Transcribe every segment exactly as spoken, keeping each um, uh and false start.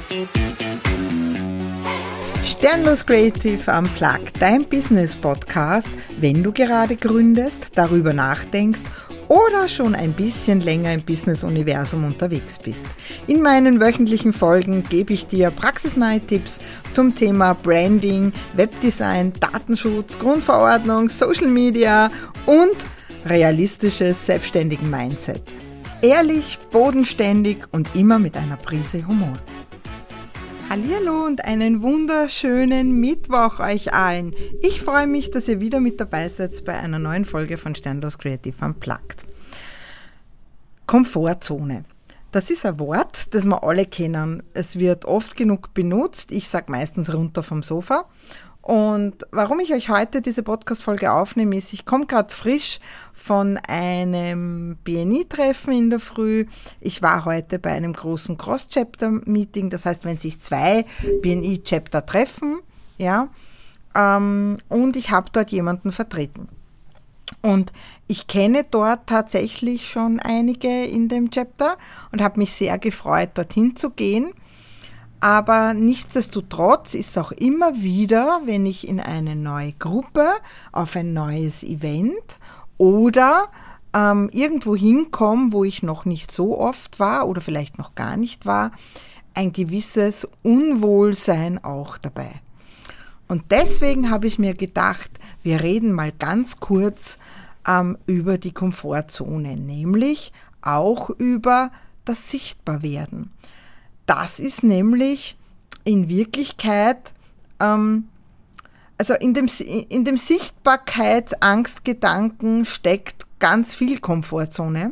Sternlos Creative Unplugged, dein Business-Podcast, wenn du gerade gründest, darüber nachdenkst oder schon ein bisschen länger im Business-Universum unterwegs bist. In meinen wöchentlichen Folgen gebe ich dir praxisnahe Tipps zum Thema Branding, Webdesign, Datenschutz, Grundverordnung, Social Media und realistisches selbstständigen Mindset. Ehrlich, bodenständig und immer mit einer Prise Humor. Hallihallo und einen wunderschönen Mittwoch euch allen. Ich freue mich, dass ihr wieder mit dabei seid bei einer neuen Folge von Sternlos Creative Unplugged. Komfortzone. Das ist ein Wort, das wir alle kennen. Es wird oft genug benutzt. Ich sage meistens runter vom Sofa. Und warum ich euch heute diese Podcast-Folge aufnehme, ist, ich komme gerade frisch von einem B N I-Treffen in der Früh. Ich war heute bei einem großen Cross-Chapter-Meeting, das heißt, wenn sich zwei B N I-Chapter treffen, ja, ähm, und ich habe dort jemanden vertreten. Und ich kenne dort tatsächlich schon einige in dem Chapter und habe mich sehr gefreut, dorthin zu gehen. Aber nichtsdestotrotz ist auch immer wieder, wenn ich in eine neue Gruppe, auf ein neues Event oder ähm, irgendwo hinkomme, wo ich noch nicht so oft war oder vielleicht noch gar nicht war, ein gewisses Unwohlsein auch dabei. Und deswegen habe ich mir gedacht, wir reden mal ganz kurz ähm, über die Komfortzone, nämlich auch über das Sichtbarwerden. Das ist nämlich in Wirklichkeit, ähm, also in dem, in dem Sichtbarkeitsangstgedanken steckt ganz viel Komfortzone.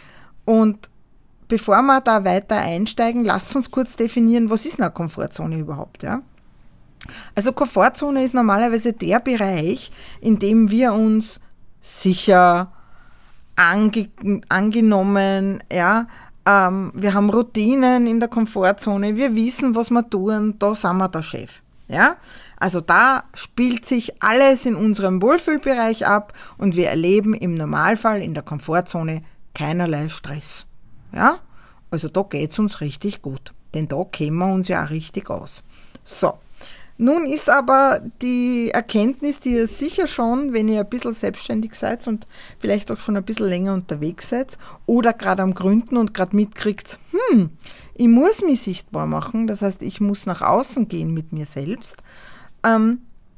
Und bevor wir da weiter einsteigen, lasst uns kurz definieren, was ist eine Komfortzone überhaupt, ja? Also Komfortzone ist normalerweise der Bereich, in dem wir uns sicher, ange, angenommen, ja, Ähm, wir haben Routinen in der Komfortzone, wir wissen, was wir tun, da sind wir der Chef. Ja? Also da spielt sich alles in unserem Wohlfühlbereich ab und wir erleben im Normalfall in der Komfortzone keinerlei Stress. Ja? Also da geht es uns richtig gut, denn da kennen wir uns ja auch richtig aus. So. Nun ist aber die Erkenntnis, die ihr sicher schon, wenn ihr ein bisschen selbstständig seid und vielleicht auch schon ein bisschen länger unterwegs seid oder gerade am Gründen und gerade mitkriegt, hm, ich muss mich sichtbar machen, das heißt, ich muss nach außen gehen mit mir selbst, ähm,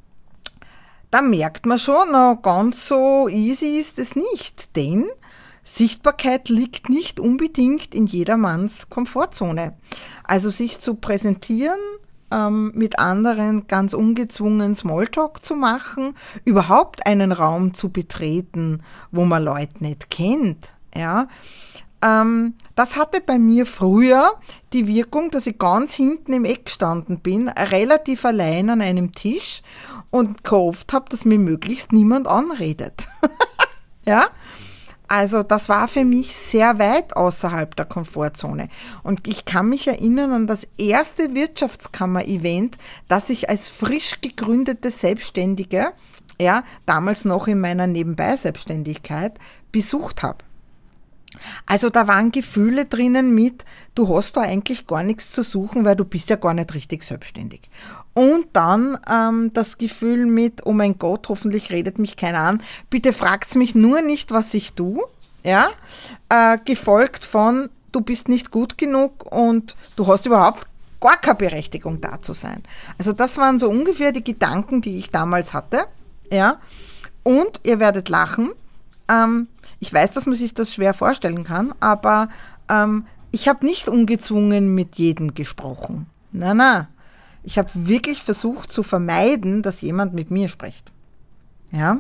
da merkt man schon, na, ganz so easy ist es nicht, denn Sichtbarkeit liegt nicht unbedingt in jedermanns Komfortzone. Also sich zu präsentieren, mit anderen ganz ungezwungen Smalltalk zu machen, überhaupt einen Raum zu betreten, wo man Leute nicht kennt. Ja, ähm, das hatte bei mir früher die Wirkung, dass ich ganz hinten im Eck gestanden bin, relativ allein an einem Tisch und gehofft habe, dass mir möglichst niemand anredet. Ja. Also das war für mich sehr weit außerhalb der Komfortzone. Und ich kann mich erinnern an das erste Wirtschaftskammer-Event, das ich als frisch gegründete Selbstständige, ja, damals noch in meiner Nebenbei-Selbstständigkeit, besucht habe. Also da waren Gefühle drinnen mit, du hast da eigentlich gar nichts zu suchen, weil du bist ja gar nicht richtig selbstständig. Und dann ähm, das Gefühl mit, oh mein Gott, hoffentlich redet mich keiner an, bitte fragt's mich nur nicht, was ich tue, ja, äh, gefolgt von, du bist nicht gut genug und du hast überhaupt gar keine Berechtigung da zu sein. Also das waren so ungefähr die Gedanken, die ich damals hatte, ja, und ihr werdet lachen, ähm, ich weiß, dass man sich das schwer vorstellen kann, aber ähm, ich habe nicht ungezwungen mit jedem gesprochen. Nein, nein. Ich habe wirklich versucht zu vermeiden, dass jemand mit mir spricht. Ja.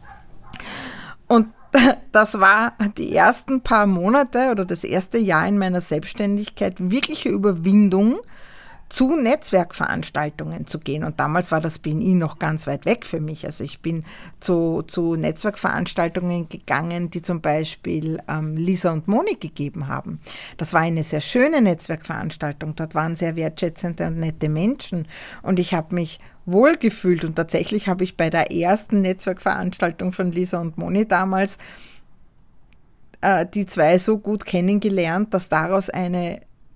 Und das war die ersten paar Monate oder das erste Jahr in meiner Selbstständigkeit wirkliche Überwindung, zu Netzwerkveranstaltungen zu gehen. Und damals war das B N I noch ganz weit weg für mich. Also ich bin zu, zu Netzwerkveranstaltungen gegangen, die zum Beispiel ähm, Lisa und Moni gegeben haben. Das war eine sehr schöne Netzwerkveranstaltung. Dort waren sehr wertschätzende und nette Menschen. Und ich habe mich wohlgefühlt. Und tatsächlich habe ich bei der ersten Netzwerkveranstaltung von Lisa und Moni damals äh, die zwei so gut kennengelernt, dass daraus eine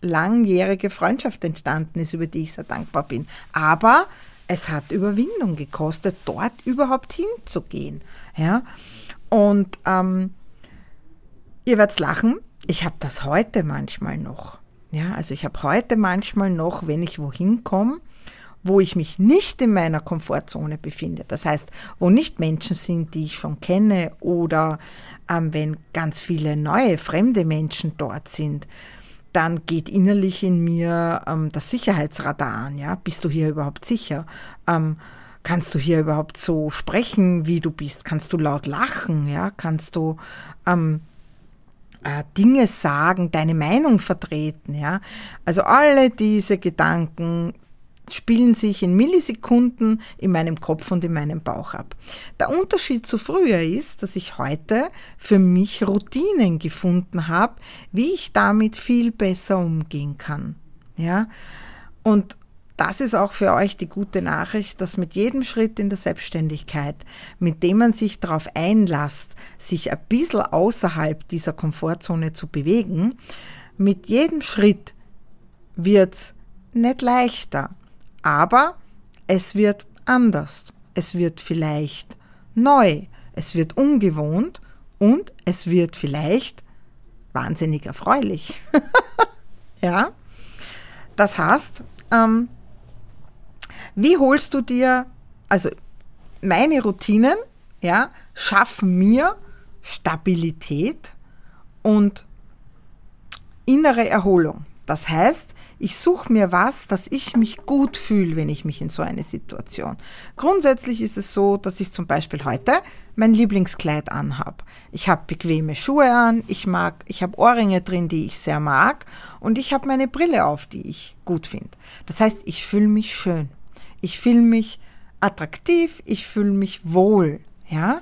langjährige Freundschaft entstanden ist, über die ich sehr dankbar bin. Aber es hat Überwindung gekostet, dort überhaupt hinzugehen. Ja? Und ähm, ihr werdet lachen, ich habe das heute manchmal noch. Ja, also ich habe heute manchmal noch, wenn ich wohin komme, wo ich mich nicht in meiner Komfortzone befinde. Das heißt, wo nicht Menschen sind, die ich schon kenne, oder ähm, wenn ganz viele neue, fremde Menschen dort sind, dann geht innerlich in mir ähm, das Sicherheitsradar an. Ja? Bist du hier überhaupt sicher? Ähm, kannst du hier überhaupt so sprechen, wie du bist? Kannst du laut lachen? Ja? Kannst du ähm, äh, Dinge sagen, deine Meinung vertreten? Ja? Also alle diese Gedanken spielen sich in Millisekunden in meinem Kopf und in meinem Bauch ab. Der Unterschied zu früher ist, dass ich heute für mich Routinen gefunden habe, wie ich damit viel besser umgehen kann. Ja? Und das ist auch für euch die gute Nachricht, dass mit jedem Schritt in der Selbstständigkeit, mit dem man sich darauf einlässt, sich ein bisschen außerhalb dieser Komfortzone zu bewegen, mit jedem Schritt wird es nicht leichter. Aber es wird anders, es wird vielleicht neu, es wird ungewohnt und es wird vielleicht wahnsinnig erfreulich. Ja, das heißt, ähm, wie holst du dir, also meine Routinen, ja, schaffen mir Stabilität und innere Erholung. Das heißt, ich suche mir was, dass ich mich gut fühle, wenn ich mich in so eine Situation. Grundsätzlich ist es so, dass ich zum Beispiel heute mein Lieblingskleid anhabe. Ich habe bequeme Schuhe an, ich mag, ich habe Ohrringe drin, die ich sehr mag, und ich habe meine Brille auf, die ich gut finde. Das heißt, ich fühle mich schön. Ich fühle mich attraktiv, ich fühle mich wohl. Ja?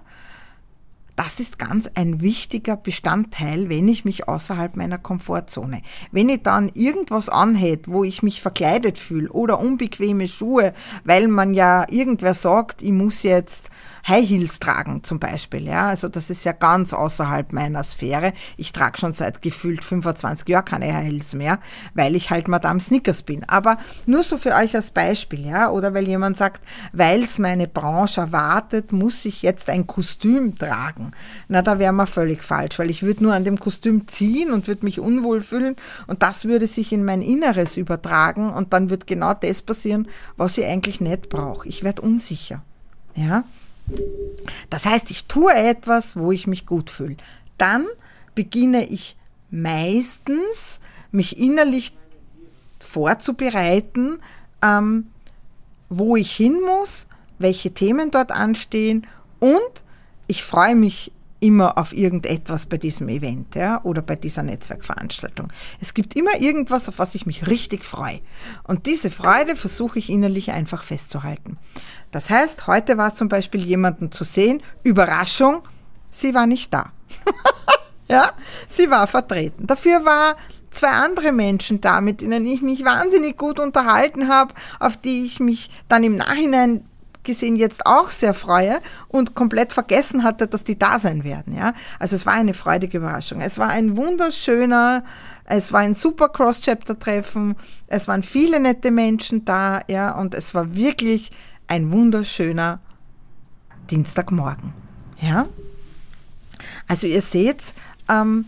Das ist ganz ein wichtiger Bestandteil, wenn ich mich außerhalb meiner Komfortzone. Wenn ich dann irgendwas anhätte, wo ich mich verkleidet fühle, oder unbequeme Schuhe, weil man ja irgendwer sagt, ich muss jetzt High Heels tragen zum Beispiel. Ja, also das ist ja ganz außerhalb meiner Sphäre. Ich trage schon seit gefühlt fünfundzwanzig Jahren keine High Heels mehr, weil ich halt Madame Snickers bin. Aber nur so für euch als Beispiel, ja, oder weil jemand sagt, weil es meine Branche erwartet, muss ich jetzt ein Kostüm tragen. Na, da wäre man völlig falsch, weil ich würde nur an dem Kostüm ziehen und würde mich unwohl fühlen, und das würde sich in mein Inneres übertragen, und dann wird genau das passieren, was ich eigentlich nicht brauche. Ich werde unsicher. Ja? Das heißt, ich tue etwas, wo ich mich gut fühle. Dann beginne ich meistens, mich innerlich vorzubereiten, ähm, wo ich hin muss, welche Themen dort anstehen, und ich freue mich immer auf irgendetwas bei diesem Event, ja, oder bei dieser Netzwerkveranstaltung. Es gibt immer irgendwas, auf was ich mich richtig freue. Und diese Freude versuche ich innerlich einfach festzuhalten. Das heißt, heute war es zum Beispiel, jemanden zu sehen, Überraschung, sie war nicht da. Ja, sie war vertreten. Dafür war zwei andere Menschen da, mit denen ich mich wahnsinnig gut unterhalten habe, auf die ich mich dann im Nachhinein gesehen jetzt auch sehr freue und komplett vergessen hatte, dass die da sein werden. Ja? Also es war eine freudige Überraschung. Es war ein wunderschöner, es war ein super Cross-Chapter-Treffen, es waren viele nette Menschen da, ja, und es war wirklich ein wunderschöner Dienstagmorgen. Ja? Also ihr seht, ähm,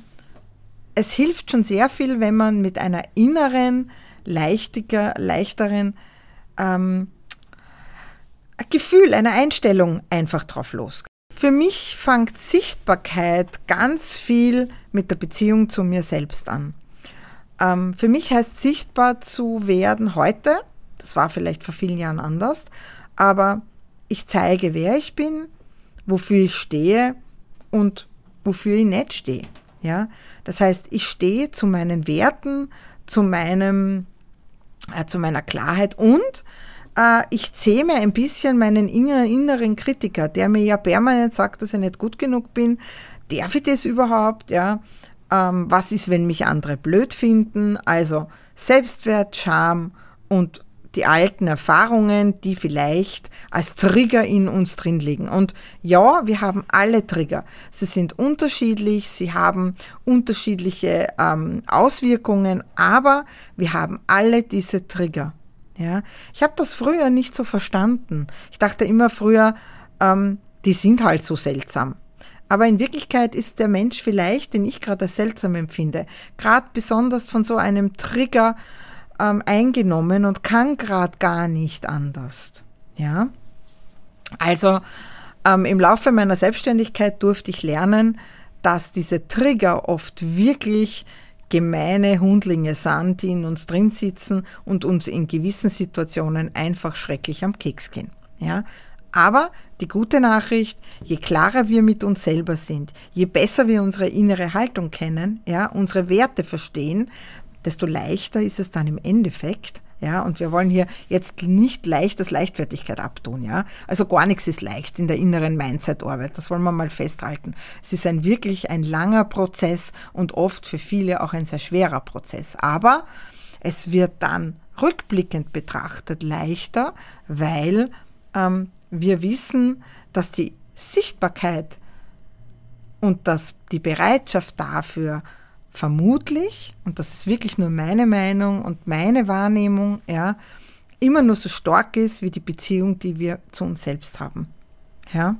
es hilft schon sehr viel, wenn man mit einer inneren, leichtiger, leichteren ähm, Gefühl, einer Einstellung einfach drauf losgeht. Für mich fängt Sichtbarkeit ganz viel mit der Beziehung zu mir selbst an. Ähm, für mich heißt sichtbar zu werden heute, das war vielleicht vor vielen Jahren anders, aber ich zeige, wer ich bin, wofür ich stehe und wofür ich nicht stehe. Ja? Das heißt, ich stehe zu meinen Werten, zu, meinem, äh, zu meiner Klarheit, und äh, ich zähme ein bisschen meinen inneren Kritiker, der mir ja permanent sagt, dass ich nicht gut genug bin. Darf ich das überhaupt? Ja? Ähm, was ist, wenn mich andere blöd finden? Also Selbstwert, Scham und die alten Erfahrungen, die vielleicht als Trigger in uns drin liegen. Und ja, wir haben alle Trigger. Sie sind unterschiedlich, sie haben unterschiedliche ähm, Auswirkungen, aber wir haben alle diese Trigger. Ja? Ich habe das früher nicht so verstanden. Ich dachte immer früher, ähm, die sind halt so seltsam. Aber in Wirklichkeit ist der Mensch vielleicht, den ich gerade als seltsam empfinde, gerade besonders von so einem Trigger ähm, eingenommen und kann gerade gar nicht anders. Ja? Also ähm, im Laufe meiner Selbstständigkeit durfte ich lernen, dass diese Trigger oft wirklich gemeine Hundlinge sind, die in uns drin sitzen und uns in gewissen Situationen einfach schrecklich am Keks gehen. Ja? Aber die gute Nachricht, je klarer wir mit uns selber sind, je besser wir unsere innere Haltung kennen, ja, unsere Werte verstehen, desto leichter ist es dann im Endeffekt. Ja, und wir wollen hier jetzt nicht leicht als Leichtfertigkeit abtun. Ja? Also gar nichts ist leicht in der inneren Mindset-Arbeit. Das wollen wir mal festhalten. Es ist ein wirklich ein langer Prozess und oft für viele auch ein sehr schwerer Prozess. Aber es wird dann rückblickend betrachtet leichter, weil ähm, wir wissen, dass die Sichtbarkeit und dass die Bereitschaft dafür vermutlich, und das ist wirklich nur meine Meinung und meine Wahrnehmung, ja, immer nur so stark ist wie die Beziehung, die wir zu uns selbst haben. Ja?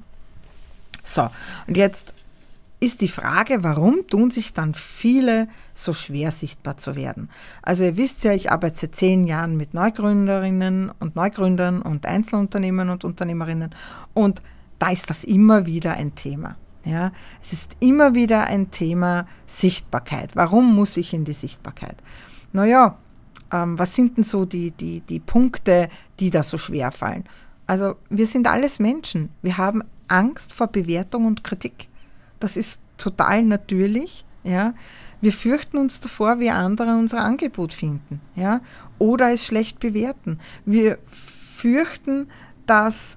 So, und jetzt ist die Frage, warum tun sich dann viele so schwer sichtbar zu werden? Also ihr wisst ja, ich arbeite seit zehn Jahren mit Neugründerinnen und Neugründern und Einzelunternehmern und Unternehmerinnen und da ist das immer wieder ein Thema. Ja? Es ist immer wieder ein Thema Sichtbarkeit. Warum muss ich in die Sichtbarkeit? Naja, ähm, was sind denn so die, die, die Punkte, die da so schwer fallen? Also wir sind alles Menschen. Wir haben Angst vor Bewertung und Kritik. Das ist total natürlich. Ja. Wir fürchten uns davor, wie andere unser Angebot finden, ja, oder es schlecht bewerten. Wir fürchten, dass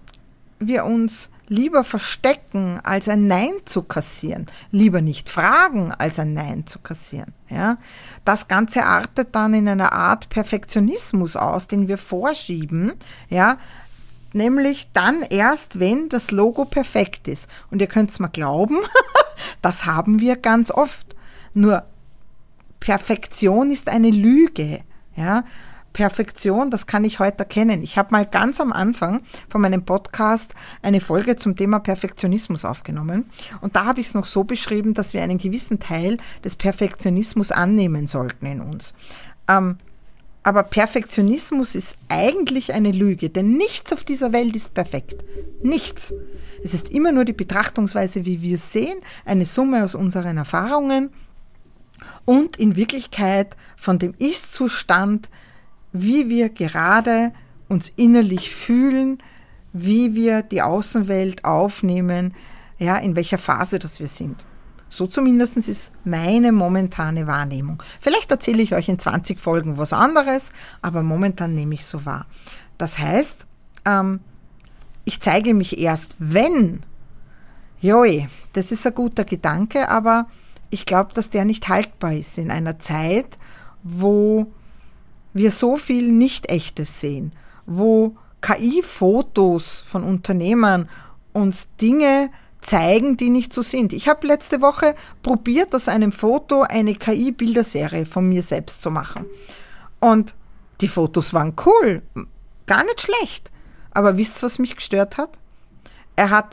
wir uns lieber verstecken, als ein Nein zu kassieren. Lieber nicht fragen, als ein Nein zu kassieren. Ja. Das Ganze artet dann in einer Art Perfektionismus aus, den wir vorschieben, ja, nämlich dann erst, wenn das Logo perfekt ist. Und ihr könnt es mal glauben, das haben wir ganz oft. Nur Perfektion ist eine Lüge. Ja? Perfektion, das kann ich heute erkennen. Ich habe mal ganz am Anfang von meinem Podcast eine Folge zum Thema Perfektionismus aufgenommen. Und da habe ich es noch so beschrieben, dass wir einen gewissen Teil des Perfektionismus annehmen sollten in uns. Ähm, Aber Perfektionismus ist eigentlich eine Lüge, denn nichts auf dieser Welt ist perfekt. Nichts. Es ist immer nur die Betrachtungsweise, wie wir es sehen, eine Summe aus unseren Erfahrungen und in Wirklichkeit von dem Ist-Zustand, wie wir gerade uns innerlich fühlen, wie wir die Außenwelt aufnehmen, ja, in welcher Phase das wir sind. So zumindest ist meine momentane Wahrnehmung. Vielleicht erzähle ich euch in zwanzig Folgen was anderes, aber momentan nehme ich so wahr. Das heißt, ähm, ich zeige mich erst, wenn, joi, das ist ein guter Gedanke, aber ich glaube, dass der nicht haltbar ist in einer Zeit, wo wir so viel Nicht-Echtes sehen, wo K I-Fotos von Unternehmern uns Dinge zeigen, die nicht so sind. Ich habe letzte Woche probiert, aus einem Foto eine K I-Bilderserie von mir selbst zu machen. Und die Fotos waren cool, gar nicht schlecht. Aber wisst ihr, was mich gestört hat? Er hat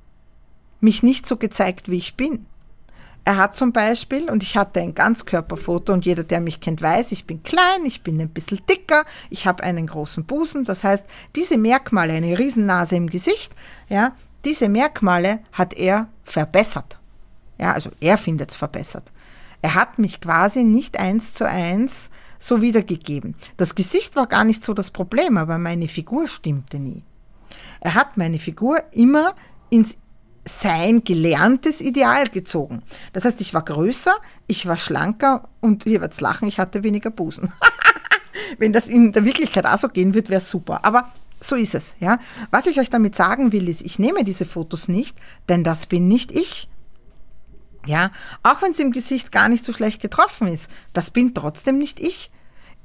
mich nicht so gezeigt, wie ich bin. Er hat zum Beispiel, und ich hatte ein Ganzkörperfoto und jeder, der mich kennt, weiß, ich bin klein, ich bin ein bisschen dicker, ich habe einen großen Busen. Das heißt, diese Merkmale, eine Riesennase im Gesicht, ja, diese Merkmale hat er verbessert. Ja, also er findet es verbessert. Er hat mich quasi nicht eins zu eins so wiedergegeben. Das Gesicht war gar nicht so das Problem, aber meine Figur stimmte nie. Er hat meine Figur immer ins sein gelerntes Ideal gezogen. Das heißt, ich war größer, ich war schlanker und ihr werdet lachen, ich hatte weniger Busen. Wenn das in der Wirklichkeit auch so gehen wird, wäre es super. Aber so ist es. Ja. Was ich euch damit sagen will, ist, ich nehme diese Fotos nicht, denn das bin nicht ich. Ja, auch wenn es im Gesicht gar nicht so schlecht getroffen ist, das bin trotzdem nicht ich.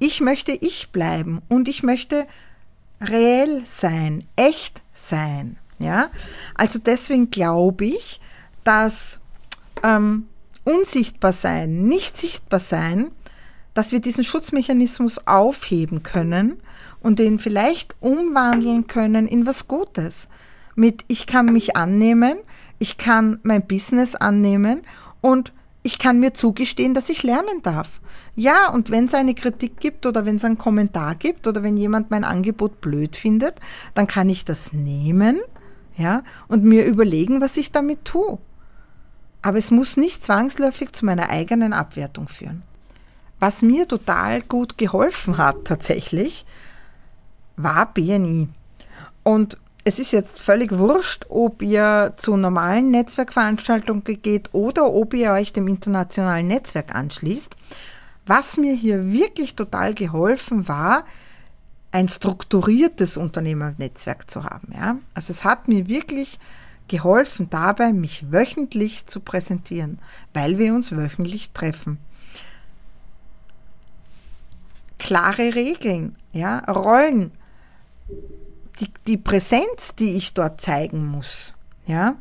Ich möchte ich bleiben und ich möchte reell sein, echt sein. Ja? Also deswegen glaube ich, dass ähm, unsichtbar sein, nicht sichtbar sein, dass wir diesen Schutzmechanismus aufheben können und den vielleicht umwandeln können in was Gutes. Mit ich kann mich annehmen, ich kann mein Business annehmen und ich kann mir zugestehen, dass ich lernen darf. Ja, und wenn es eine Kritik gibt oder wenn es einen Kommentar gibt oder wenn jemand mein Angebot blöd findet, dann kann ich das nehmen, ja, und mir überlegen, was ich damit tue. Aber es muss nicht zwangsläufig zu meiner eigenen Abwertung führen. Was mir total gut geholfen hat tatsächlich, war B N I. Und es ist jetzt völlig wurscht, ob ihr zu normalen Netzwerkveranstaltungen geht oder ob ihr euch dem internationalen Netzwerk anschließt. Was mir hier wirklich total geholfen war, ein strukturiertes Unternehmernetzwerk zu haben. Ja? Also es hat mir wirklich geholfen dabei, mich wöchentlich zu präsentieren, weil wir uns wöchentlich treffen. Klare Regeln, ja, Rollen, die, die Präsenz, die ich dort zeigen muss. Ja?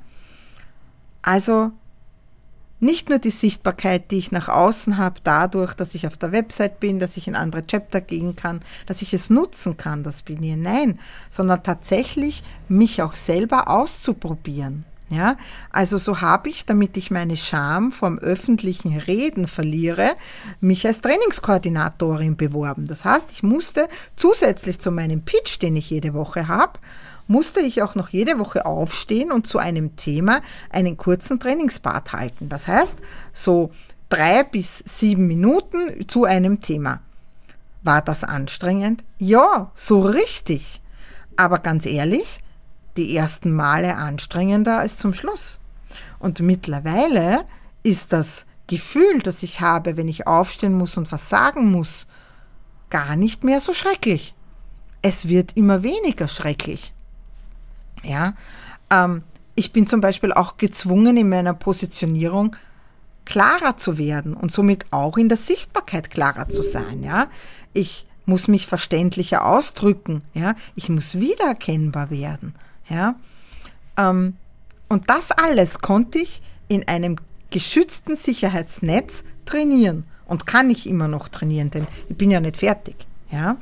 Also nicht nur die Sichtbarkeit, die ich nach außen habe, dadurch, dass ich auf der Website bin, dass ich in andere Chapter gehen kann, dass ich es nutzen kann, das bin ich, nein, sondern tatsächlich mich auch selber auszuprobieren. Ja, also so habe ich, damit ich meine Scham vom öffentlichen Reden verliere, mich als Trainingskoordinatorin beworben. Das heißt, ich musste zusätzlich zu meinem Pitch, den ich jede Woche habe, musste ich auch noch jede Woche aufstehen und zu einem Thema einen kurzen Trainingspart halten. Das heißt, so drei bis sieben Minuten zu einem Thema. War das anstrengend? Ja, so richtig. Aber ganz ehrlich, die ersten Male anstrengender als zum Schluss. Und mittlerweile ist das Gefühl, das ich habe, wenn ich aufstehen muss und was sagen muss, gar nicht mehr so schrecklich. Es wird immer weniger schrecklich. Ja, ähm, ich bin zum Beispiel auch gezwungen, in meiner Positionierung klarer zu werden und somit auch in der Sichtbarkeit klarer zu sein. Ja, ich muss mich verständlicher ausdrücken. Ja, ich muss wiedererkennbar werden. Ja, ähm, und das alles konnte ich in einem geschützten Sicherheitsnetz trainieren und kann ich immer noch trainieren, denn ich bin ja nicht fertig. Ja,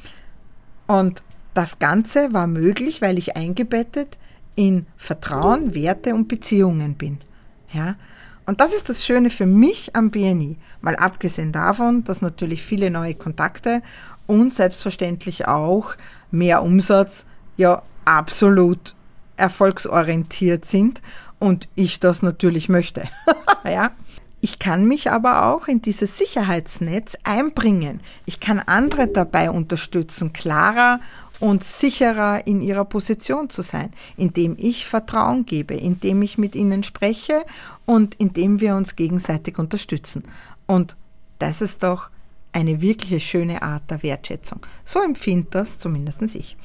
und das Ganze war möglich, weil ich eingebettet in Vertrauen, Werte und Beziehungen bin. Ja, und das ist das Schöne für mich am B N I. Mal abgesehen davon, dass natürlich viele neue Kontakte und selbstverständlich auch mehr Umsatz ja absolut erfolgsorientiert sind und ich das natürlich möchte. Ja. Ich kann mich aber auch in dieses Sicherheitsnetz einbringen. Ich kann andere dabei unterstützen, klarer und sicherer in ihrer Position zu sein, indem ich Vertrauen gebe, indem ich mit ihnen spreche und indem wir uns gegenseitig unterstützen. Und das ist doch eine wirklich schöne Art der Wertschätzung. So empfindet das zumindest ich.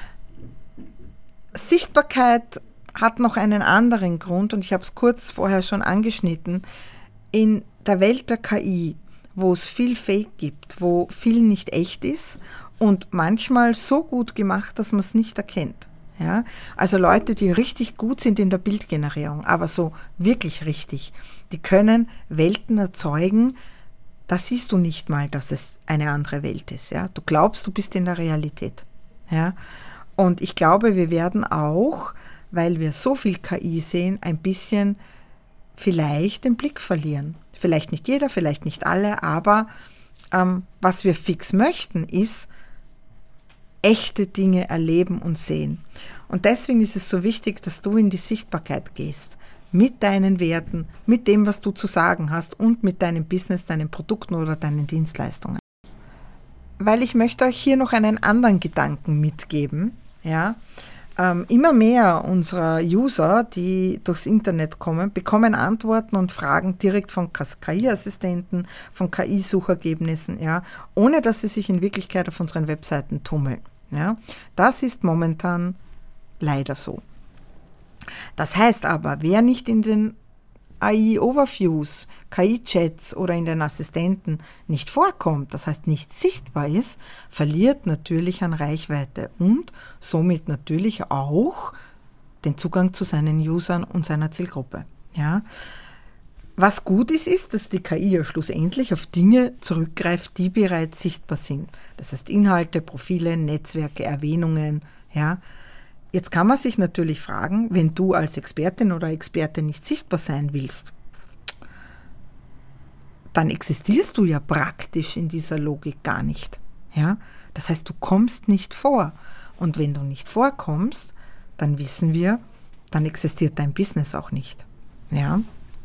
Sichtbarkeit hat noch einen anderen Grund und ich habe es kurz vorher schon angeschnitten. In der Welt der K I, wo es viel Fake gibt, wo viel nicht echt ist und manchmal so gut gemacht, dass man es nicht erkennt. Ja? Also Leute, die richtig gut sind in der Bildgenerierung, aber so wirklich richtig, die können Welten erzeugen, da siehst du nicht mal, dass es eine andere Welt ist. Ja? Du glaubst, du bist in der Realität. Ja? Und ich glaube, wir werden auch, weil wir so viel K I sehen, ein bisschen vielleicht den Blick verlieren. Vielleicht nicht jeder, vielleicht nicht alle, aber ähm, was wir fix möchten, ist echte Dinge erleben und sehen. Und deswegen ist es so wichtig, dass du in die Sichtbarkeit gehst. Mit deinen Werten, mit dem, was du zu sagen hast und mit deinem Business, deinen Produkten oder deinen Dienstleistungen. Weil ich möchte euch hier noch einen anderen Gedanken mitgeben. Ja, ähm, immer mehr unserer User, die durchs Internet kommen, bekommen Antworten und Fragen direkt von K I-Assistenten, von K I-Suchergebnissen, ja, ohne dass sie sich in Wirklichkeit auf unseren Webseiten tummeln. Ja. Das ist momentan leider so. Das heißt aber, wer nicht in den A I-Overviews, K I-Chats oder in den Assistenten nicht vorkommt, das heißt nicht sichtbar ist, verliert natürlich an Reichweite und somit natürlich auch den Zugang zu seinen Usern und seiner Zielgruppe. Ja? Was gut ist, ist, dass die K I ja schlussendlich auf Dinge zurückgreift, die bereits sichtbar sind. Das heißt Inhalte, Profile, Netzwerke, Erwähnungen. Ja. Jetzt kann man sich natürlich fragen, wenn du als Expertin oder Experte nicht sichtbar sein willst, dann existierst du ja praktisch in dieser Logik gar nicht. Ja. Das heißt, du kommst nicht vor. Und wenn du nicht vorkommst, dann wissen wir, dann existiert dein Business auch nicht. Ja.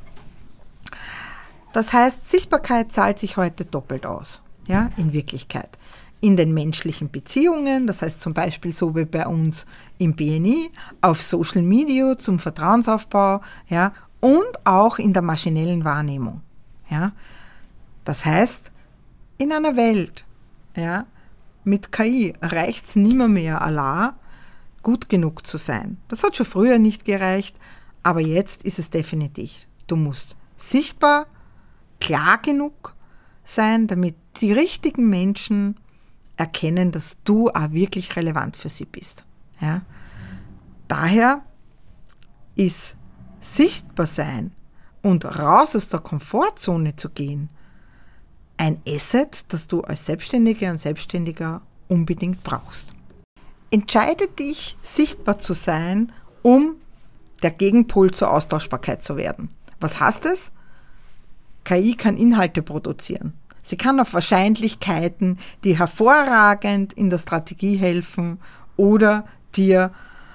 Das heißt, Sichtbarkeit zahlt sich heute doppelt aus, ja, in Wirklichkeit. In den menschlichen Beziehungen, das heißt zum Beispiel so wie bei uns im B N I, auf Social Media zum Vertrauensaufbau, ja, und auch in der maschinellen Wahrnehmung. Ja. Das heißt, in einer Welt, ja, mit K I reicht es nimmer mehr Allah, gut genug zu sein. Das hat schon früher nicht gereicht, aber jetzt ist es definitiv. Du musst sichtbar, klar genug sein, damit die richtigen Menschen erkennen, dass du auch wirklich relevant für sie bist. Ja? Daher ist sichtbar sein und raus aus der Komfortzone zu gehen ein Asset, das du als Selbstständige und Selbstständiger unbedingt brauchst. Entscheide dich, sichtbar zu sein, um der Gegenpol zur Austauschbarkeit zu werden. Was heißt es? K I kann Inhalte produzieren. Sie kann auf Wahrscheinlichkeiten, die hervorragend in der Strategie helfen oder dir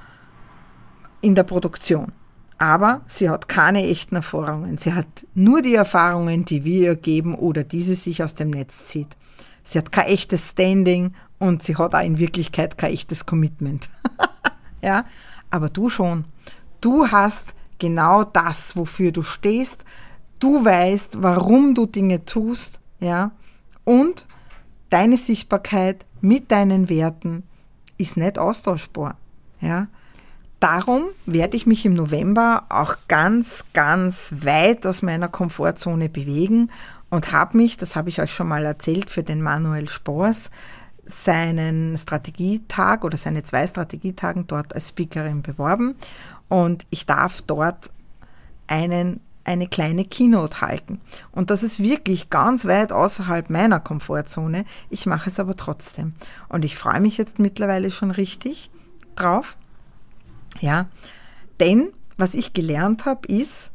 in der Produktion. Aber sie hat keine echten Erfahrungen. Sie hat nur die Erfahrungen, die wir ihr geben oder die sie sich aus dem Netz zieht. Sie hat kein echtes Standing und sie hat auch in Wirklichkeit kein echtes Commitment. Ja? Aber du schon. Du hast genau das, wofür du stehst. Du weißt, warum du Dinge tust, ja, und deine Sichtbarkeit mit deinen Werten ist nicht austauschbar, ja. Darum werde ich mich im November auch ganz, ganz weit aus meiner Komfortzone bewegen und habe mich, das habe ich euch schon mal erzählt, für den Manuel Spors seinen Strategietag oder seine zwei Strategietagen dort als Speakerin beworben und ich darf dort einen eine kleine Keynote halten. Und das ist wirklich ganz weit außerhalb meiner Komfortzone. Ich mache es aber trotzdem. Und ich freue mich jetzt mittlerweile schon richtig drauf. Ja, denn was ich gelernt habe, ist,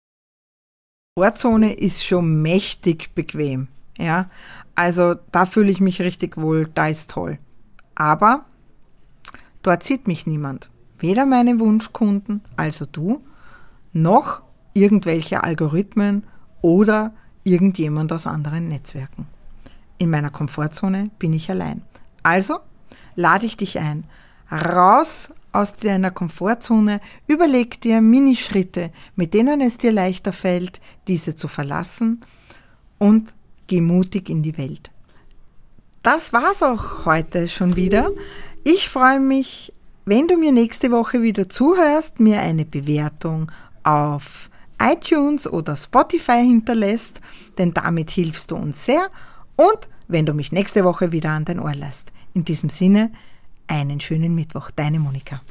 die Komfortzone ist schon mächtig bequem. Ja, also da fühle ich mich richtig wohl, da ist toll. Aber dort sieht mich niemand. Weder meine Wunschkunden, also du, noch irgendwelche Algorithmen oder irgendjemand aus anderen Netzwerken. In meiner Komfortzone bin ich allein. Also lade ich dich ein, raus aus deiner Komfortzone, überleg dir Minischritte, mit denen es dir leichter fällt, diese zu verlassen und geh mutig in die Welt. Das war's auch heute schon wieder. Ich freue mich, wenn du mir nächste Woche wieder zuhörst, mir eine Bewertung auf iTunes oder Spotify hinterlässt, denn damit hilfst du uns sehr und wenn du mich nächste Woche wieder an dein Ohr lässt. In diesem Sinne, einen schönen Mittwoch. Deine Monika.